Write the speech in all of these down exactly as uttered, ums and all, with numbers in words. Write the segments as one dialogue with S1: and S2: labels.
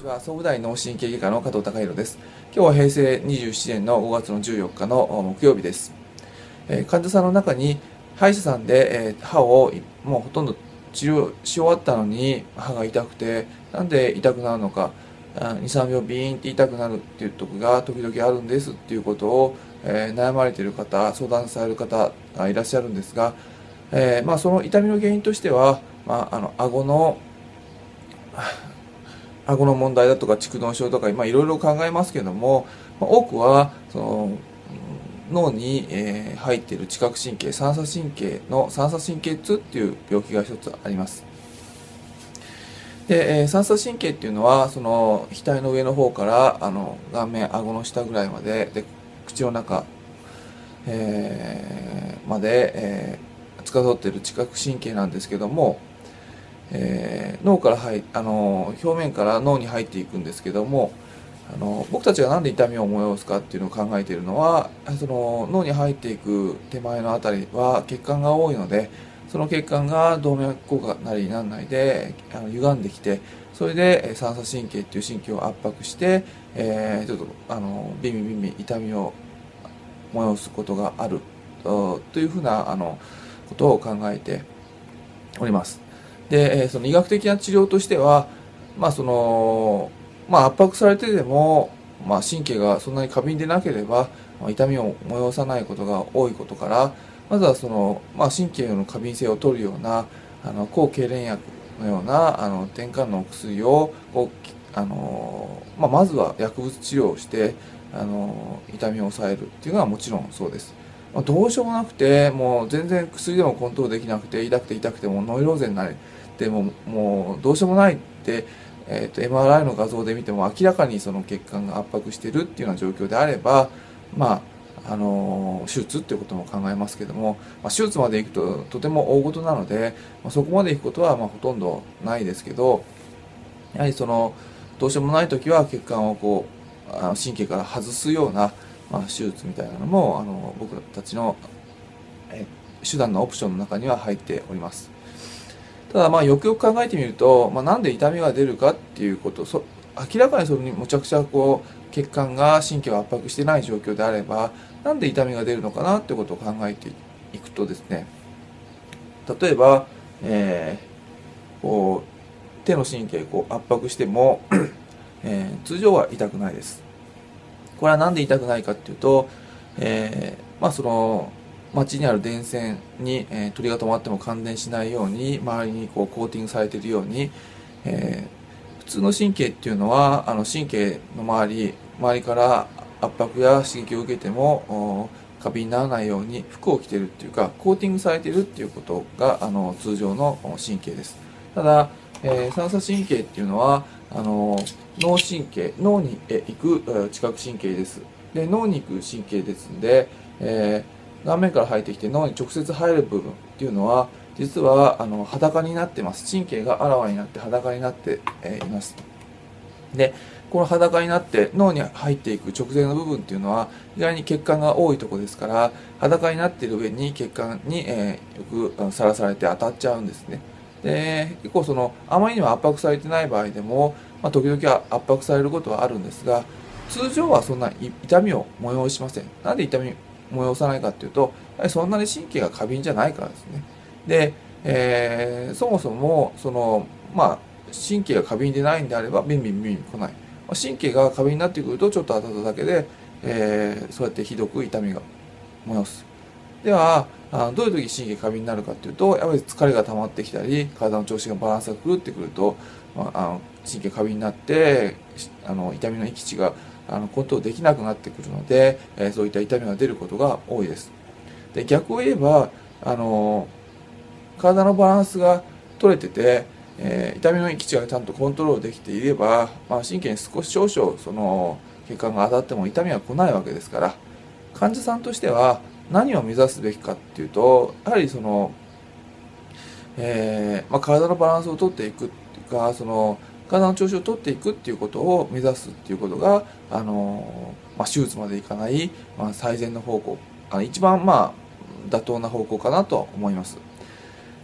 S1: ちは、総務大脳神経外科の加藤孝弘です。今日は平成にじゅうななねんのごがつのじゅうよっかの木曜日です。えー患者さんの中に歯医者さんで、えー歯をもうほとんど治療し終わったのに歯が痛くて、なんで痛くなるのか、に、さんびょうビーンって痛くなるっていう時が時々あるんですっていうことを、えー悩まれている方、相談される方がいらっしゃるんですが、えーまあ、その痛みの原因としては、まあ、あの顎の顎の問題だとか蓄膿症とか、まあ、いろいろ考えますけども、まあ、多くはその脳に、えー入っている知覚神経、三叉神経の三叉神経痛っていう病気が一つあります。で、えー三叉神経っていうのはその額の上の方からあの顔面、顎の下ぐらいまで、で口の中、えーまで、えー、司っている知覚神経なんですけども、えー脳から入あの表面から脳に入っていくんですけども、あの僕たちが何で痛みを催すかっていうのを考えているのは、その脳に入っていく手前のあたりは血管が多いので、その血管が動脈硬化なりなんないであの歪んできて、それで三叉神経っていう神経を圧迫して、えーちょっとあのビンビンビンビン痛みを催すことがあるというふうなあのことを考えております。で、その医学的な治療としては、まあそのまあ、圧迫されてでも、まあ、神経がそんなに過敏でなければ、まあ、痛みを催さないことが多いことから、まずはその、まあ、神経の過敏性を取るようなあの抗痙攣薬のようなあの転換のお薬をこうあの、まあ、まずは薬物治療をしてあの痛みを抑えるっていうのはもちろんそうです。まあ、どうしようもなくて、もう全然薬でもコントロールできなくて、痛くて痛くてもノイローゼになるでももうどうしようもないって、えー、と エムアールアイ の画像で見ても明らかにその血管が圧迫しているっていうような状況であれば、まああの手術っていうことも考えますけども、まあ、手術まで行くととても大事なので、まあ、そこまで行くことはまあほとんどないですけど、やはりそのどうしようもない時は血管をこうあの神経から外すような、まあ、手術みたいなのもあの僕たちのえ手段のオプションの中には入っております。ただまあよくよく考えてみると、まあ、なんで痛みが出るかっていうこと、そ明らかにそれにむちゃくちゃこう血管が神経を圧迫してない状況であれば、なんで痛みが出るのかなってことを考えていくとですね、例えば、えーこう手の神経こう圧迫しても、えー通常は痛くないです。これはなんで痛くないかっていうと、えーまあその街にある電線に、えー鳥が止まっても感電しないように周りにこうコーティングされているように、えー普通の神経っていうのはあの神経の周り周りから圧迫や刺激を受けても過敏にならないように服を着ているっていうかコーティングされているっていうことがあの通常の神経です。ただ、えー、三叉神経っていうのはあの脳神経脳に行く知覚神経です。で脳に行く神経ですんで、えー、顔面から生えてきて脳に直接入る部分っていうのは実はあの裸になってます。神経があらわになって裸になって、えーいます。でこの裸になって脳に入っていく直前の部分っていうのは意外に血管が多いところですから、裸になっている上に血管に、えー、よくさらされて当たっちゃうんですね。で結構そのあまりにも圧迫されてない場合でも、まあ、時々は圧迫されることはあるんですが、通常はそんな痛みを催しません。なんで痛み催さないかっていうと、やはりそんなに神経が過敏じゃないからですね。で、えーそもそもそのまあ神経が過敏でないんであればビンビンビンビン来ない。神経が過敏になってくるとちょっと当たっただけで、えーそうやってひどく痛みが催す。ではあどういう時神経過敏になるかっていうと、やっぱり疲れが溜まってきたり体の調子がバランスが狂ってくると、まあ、あの神経過敏になってあの痛みの域値があのコントロールできなくなってくるので、えーそういった痛みが出ることが多いです。で逆を言えばあの体のバランスが取れてて、えー痛みの域値がちゃんとコントロールできていれば、まあ、神経に少し少々その血管が当たっても痛みは来ないわけですから、患者さんとしては何を目指すべきかっていうと、やはりその、えーまあ、体のバランスをとっていくっていうか、その体の調子をとっていくっていうことを目指すっていうことが、あのまあ、手術までいかない、まあ、最善の方向、あの一番まあ妥当な方向かなと思います。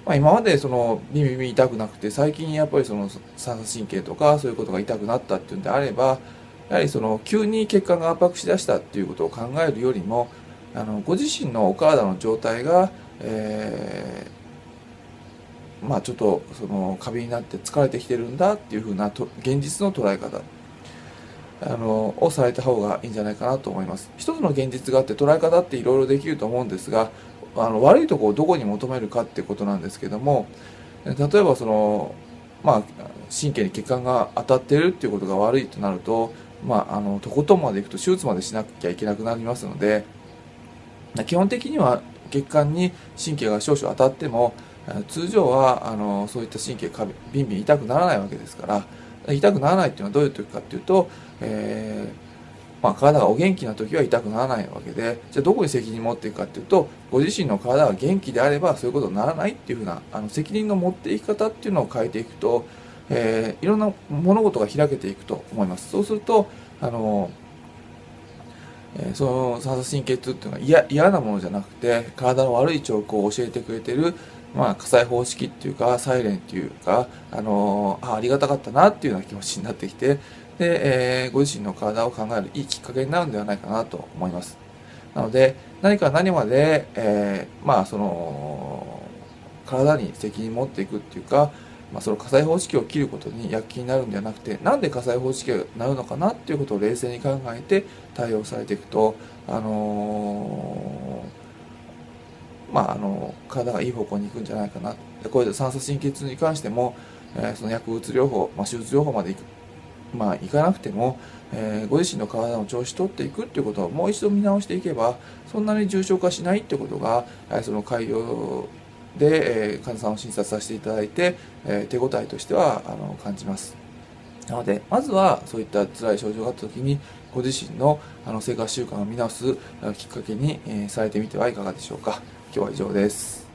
S1: まあ、今までそのビンビンビン痛くなくて、最近やっぱりその三叉神経とかそういうことが痛くなったっていうんであれば、やはりその急に血管が圧迫しだしたっていうことを考えるよりも、あのご自身のお体の状態が、えーまあちょっとその過敏になって疲れてきてるんだっていうふうなと現実の捉え方あのをされた方がいいんじゃないかなと思います。一つの現実があって捉え方っていろいろできると思うんですが、あの悪いところをどこに求めるかってことなんですけども、例えばその、まあ、神経に血管が当たってるっていうことが悪いとなると、まあ、あのとことんまでいくと手術までしなきゃいけなくなりますので、基本的には血管に神経が少々当たっても通常はあのそういった神経がビンビン痛くならないわけですから、痛くならないっていうのはどういう時かっていうと、えーまあ、体がお元気な時は痛くならないわけで、じゃあどこに責任持っていくかっていうと、ご自身の体が元気であればそういうことにならないっていうふうなあの責任の持っていき方っていうのを変えていくと、えーいろんな物事が開けていくと思います。そうするとあのえーその三叉神経痛っていうのは嫌嫌なものじゃなくて、体の悪い兆候を教えてくれてる、まあ、火災報知器っていうかサイレンっていうか、あのーあありがたかったなっていうような気持ちになってきて、で、えーご自身の体を考えるいいきっかけになるんではないかなと思います。なので何か何まで、えーまあその体に責任持っていくっていうか、まあ、その火災報知器を切ることに躍起になるんではなくて、なんで火災報知器が鳴るのかなっていうことを冷静に考えて対応されていくと、あのーまああの体がいい方向に行くんじゃないかな。でこれで三叉神経痛に関しても、えーその薬物療法、まあ、手術療法までいく、まあ、いかなくても、えーご自身の体の調子取っていくっていうことをもう一度見直していけば、そんなに重症化しないってことが、その開業で、えー患者さんを診察させていただいて、えー手応えとしてはあの感じます。なので、まずはそういった辛い症状があった時に、ご自身のあの生活習慣を見直すきっかけに、えーされてみてはいかがでしょうか。今日は以上です。